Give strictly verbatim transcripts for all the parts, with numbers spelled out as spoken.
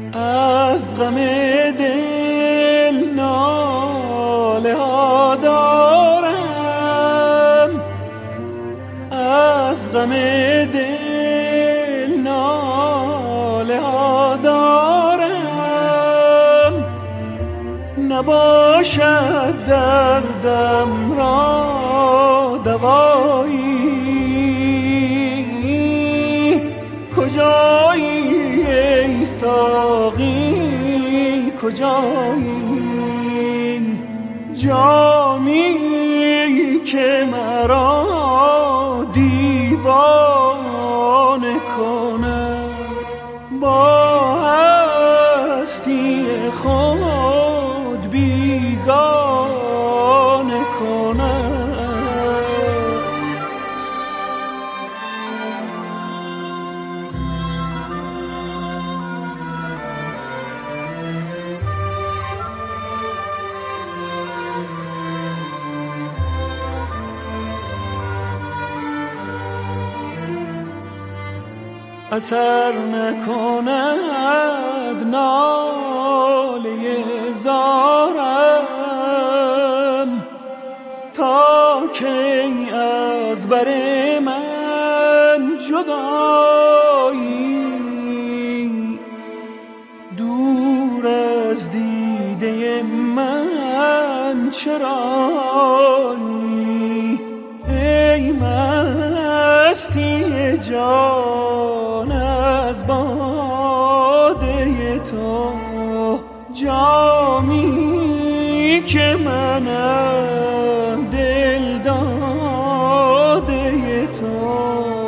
از غم دل ناله ها دارم، از غم دل ناله ها دارم. نباشد دردم را دوایی، کجایی ای ساقی کجایی؟ جامی که مرا دیوانه کند، با هستی خود بیگانه کند. اثر نکند ناله زارم، تا کی از بر من جدایی؟ دور از دیده من چرایی؟ ای مستی جان از باده تو، جامی که منم دل داده تو.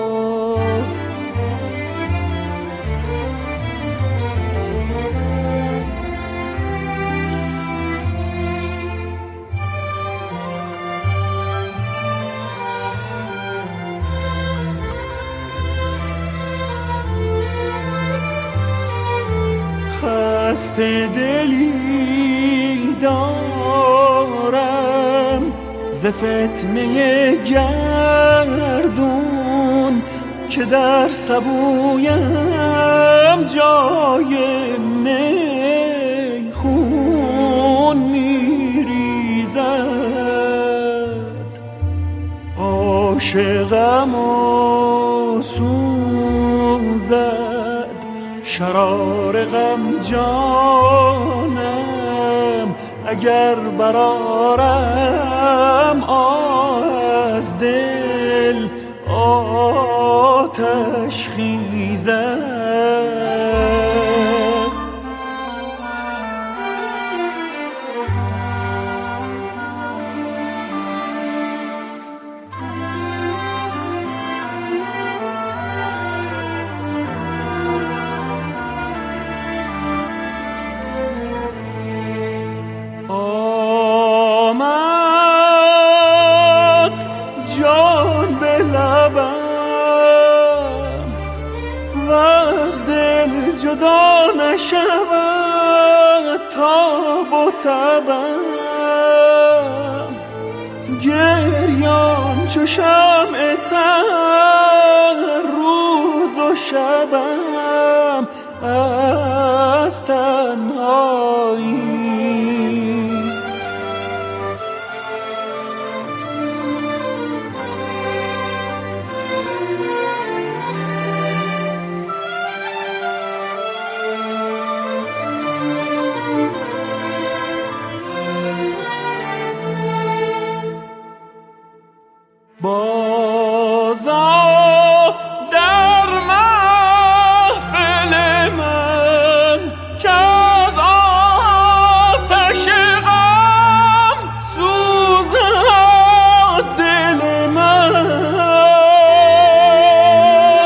خسته دلی دارم ز فتنه گردون، که در سبویم جای میخون میریزد. عاشقم و سوزد شرار غم جانم، اگر برارم از دل آتش خیزد. جدا نشود تاب و تبم، گریان چو شمع سحر روز و شبم از تنهایی. بازا در محفل من که از آتش غم سوزد دل من.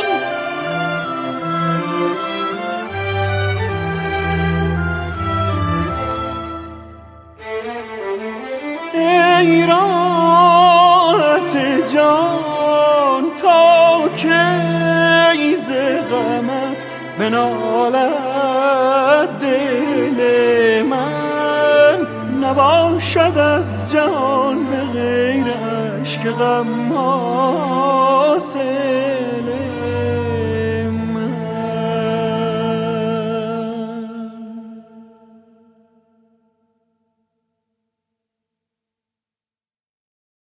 ای راحت جان تا کی ز غمت بنالد دل من، نباشد از جان به غیر اشک غم حاصله.